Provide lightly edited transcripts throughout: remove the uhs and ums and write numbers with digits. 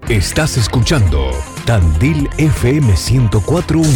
Estás escuchando Tandil FM 104.1.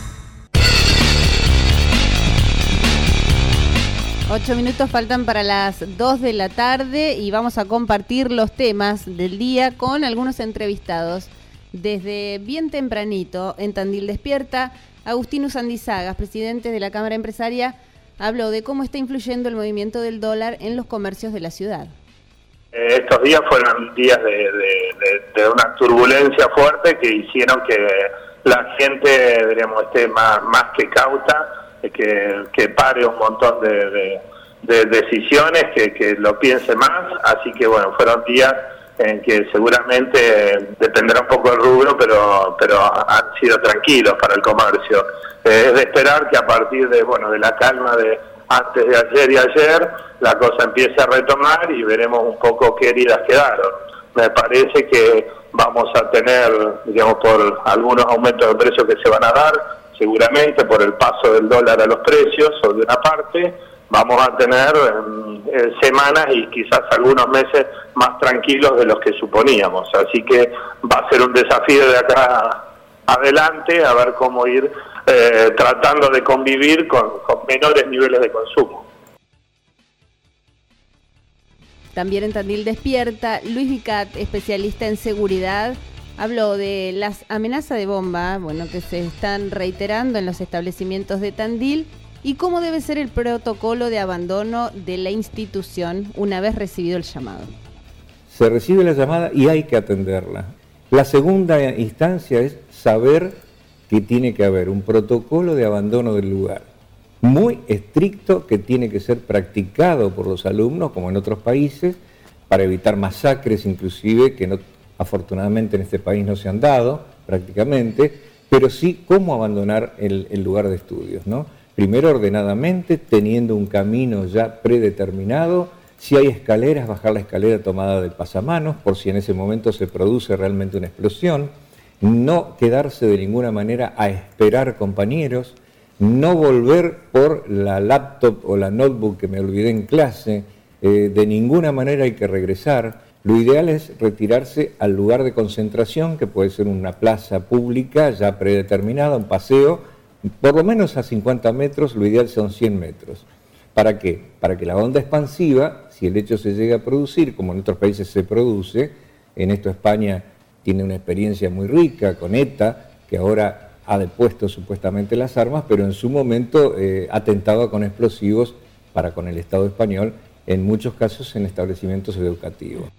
8 minutos faltan para las 2 de la tarde y vamos a compartir los temas del día con algunos entrevistados. Desde bien tempranito en Tandil Despierta, Agustín Usandizaga, presidente de la Cámara Empresaria, habló de cómo está influyendo el movimiento del dólar en los comercios de la ciudad. Estos días fueron días de una turbulencia fuerte que hicieron que la gente, diríamos, esté más que cauta, que pare un montón de decisiones, que lo piense más. Así que bueno, fueron días en que seguramente dependerá un poco del rubro, pero han sido tranquilos para el comercio. Es de esperar que a partir de la calma de antes de ayer y ayer, la cosa empiece a retomar y veremos un poco qué heridas quedaron. Me parece que vamos a tener, digamos, por algunos aumentos de precios que se van a dar, seguramente por el paso del dólar a los precios, sobre una parte, vamos a tener semanas y quizás algunos meses más tranquilos de los que suponíamos. Así que va a ser un desafío de acá adelante, a ver cómo ir tratando de convivir con menores niveles de consumo. También en Tandil Despierta, Luis Vicat, especialista en seguridad, habló de las amenazas de bomba, que se están reiterando en los establecimientos de Tandil y cómo debe ser el protocolo de abandono de la institución una vez recibido el llamado. Se recibe la llamada y hay que atenderla. La segunda instancia es saber que tiene que haber un protocolo de abandono del lugar muy estricto que tiene que ser practicado por los alumnos, como en otros países, para evitar masacres inclusive, que no, afortunadamente en este país no se han dado prácticamente, pero sí cómo abandonar el lugar de estudios, ¿no? Primero ordenadamente, teniendo un camino ya predeterminado. Si hay escaleras, bajar la escalera tomada del pasamanos, por si en ese momento se produce realmente una explosión. No quedarse de ninguna manera a esperar compañeros, no volver por la laptop o la notebook que me olvidé en clase, de ninguna manera hay que regresar. Lo ideal es retirarse al lugar de concentración, que puede ser una plaza pública ya predeterminada, un paseo, por lo menos a 50 metros, lo ideal son 100 metros. ¿Para qué? Para que la onda expansiva, si el hecho se llega a producir, como en otros países se produce, en esto España tiene una experiencia muy rica con ETA, que ahora ha depuesto supuestamente las armas, pero en su momento atentaba con explosivos para con el Estado español, en muchos casos en establecimientos educativos.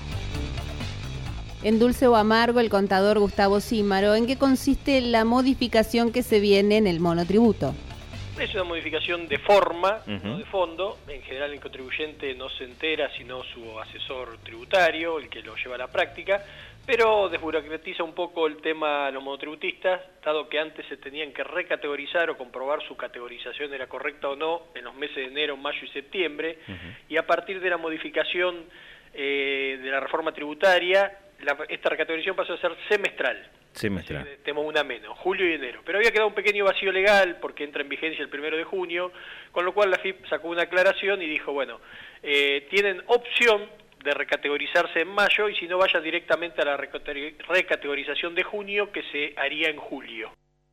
En Dulce o Amargo, el contador Gustavo Címaro, ¿en qué consiste la modificación que se viene en el monotributo? Es una modificación de forma, no de fondo. En general el contribuyente no se entera sino su asesor tributario, el que lo lleva a la práctica, pero desburocratiza un poco el tema a los monotributistas, dado que antes se tenían que recategorizar o comprobar su categorización era correcta o no en los meses de enero, mayo y septiembre, y a partir de la modificación de la reforma tributaria, esta recategorización pasó a ser semestral. Tenemos una menos, julio y enero. Pero había quedado un pequeño vacío legal porque entra en vigencia el 1 de junio, con lo cual la FIP sacó una aclaración y dijo, tienen opción de recategorizarse en mayo y si no vayan directamente a la recategorización de junio que se haría en julio.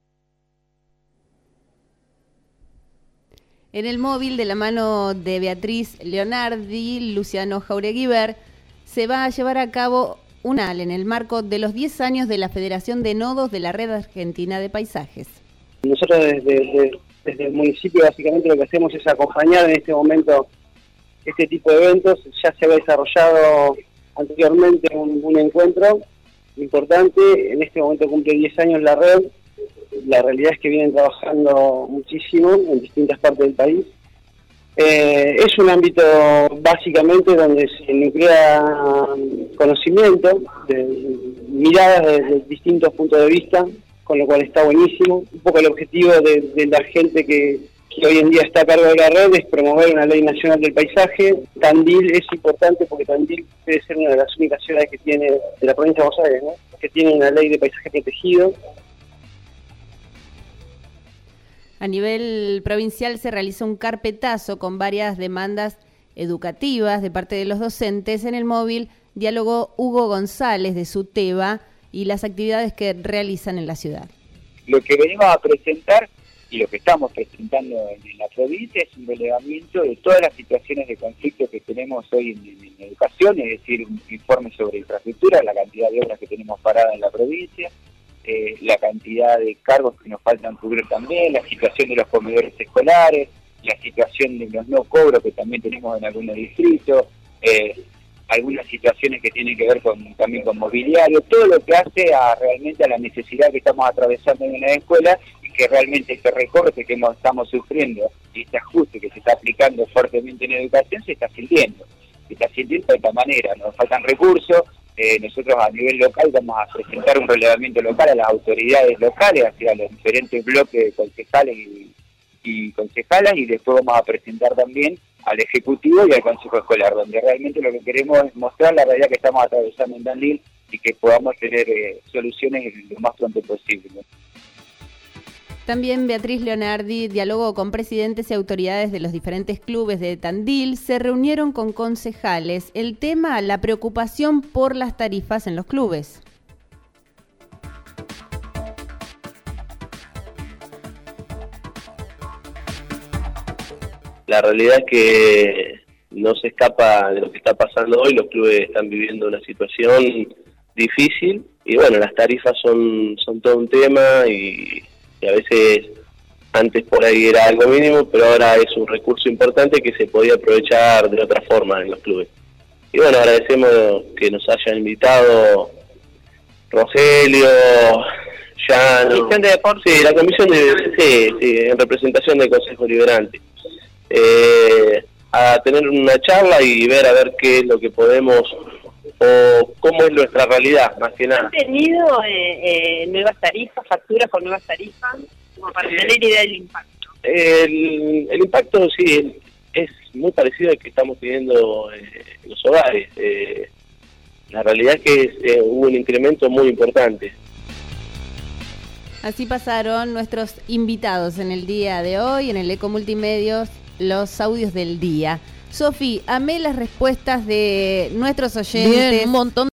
En el móvil, de la mano de Beatriz Leonardi, Luciano Jaureguiber, se va a llevar a cabo en el marco de los 10 años de la Federación de Nodos de la Red Argentina de Paisajes. Nosotros desde el municipio básicamente lo que hacemos es acompañar en este momento este tipo de eventos. Ya se había desarrollado anteriormente un encuentro importante, en este momento cumple 10 años la red. La realidad es que vienen trabajando muchísimo en distintas partes del país. Es un ámbito básicamente donde se nuclea conocimiento, miradas desde distintos puntos de vista, con lo cual está buenísimo. Un poco el objetivo de la gente que hoy en día está a cargo de la red es promover una ley nacional del paisaje. Tandil es importante porque Tandil debe ser una de las únicas ciudades que tiene, de la provincia de Buenos Aires, ¿no?, que tiene una ley de paisaje protegido. A nivel provincial se realizó un carpetazo con varias demandas educativas de parte de los docentes. En el móvil dialogó Hugo González de SUTEBA y las actividades que realizan en la ciudad. Lo que venimos a presentar y lo que estamos presentando en la provincia es un relevamiento de todas las situaciones de conflicto que tenemos hoy en educación, es decir, un informe sobre infraestructura, la cantidad de obras que tenemos paradas en la provincia, la cantidad de cargos que nos faltan cubrir también, la situación de los comedores escolares, la situación de los no cobros que también tenemos en algunos distritos, algunas situaciones que tienen que ver también con mobiliario, todo lo que hace realmente a la necesidad que estamos atravesando en la escuela y que realmente este recorte que estamos sufriendo y este ajuste que se está aplicando fuertemente en educación se está sintiendo de esta manera. Nos faltan recursos, nosotros a nivel local vamos a presentar un relevamiento local a las autoridades locales, hacia los diferentes bloques de concejales y concejalas, y después vamos a presentar también al Ejecutivo y al Consejo Escolar, donde realmente lo que queremos es mostrar la realidad que estamos atravesando en Tandil y que podamos tener soluciones lo más pronto posible. También Beatriz Leonardi dialogó con presidentes y autoridades de los diferentes clubes de Tandil, se reunieron con concejales. El tema, la preocupación por las tarifas en los clubes. La realidad es que no se escapa de lo que está pasando hoy, los clubes están viviendo una situación difícil y bueno, las tarifas son todo un tema y a veces antes por ahí era algo mínimo, pero ahora es un recurso importante que se podía aprovechar de otra forma en los clubes. Y bueno, agradecemos que nos hayan invitado Rogelio, Llano, la Comisión de Deportes, sí, la Comisión de en representación del Consejo Liberante. A tener una charla y ver a ver qué es lo que podemos o cómo es nuestra realidad, más que nada. ¿Han tenido nuevas tarifas, facturas con nuevas tarifas, como para tener idea del impacto? El impacto sí es muy parecido al que estamos teniendo en los hogares. La realidad es que hubo un incremento muy importante. Así pasaron nuestros invitados en el día de hoy, en el Eco Multimedios, los audios del día. Sofi, amé las respuestas de nuestros oyentes. Bien, un montón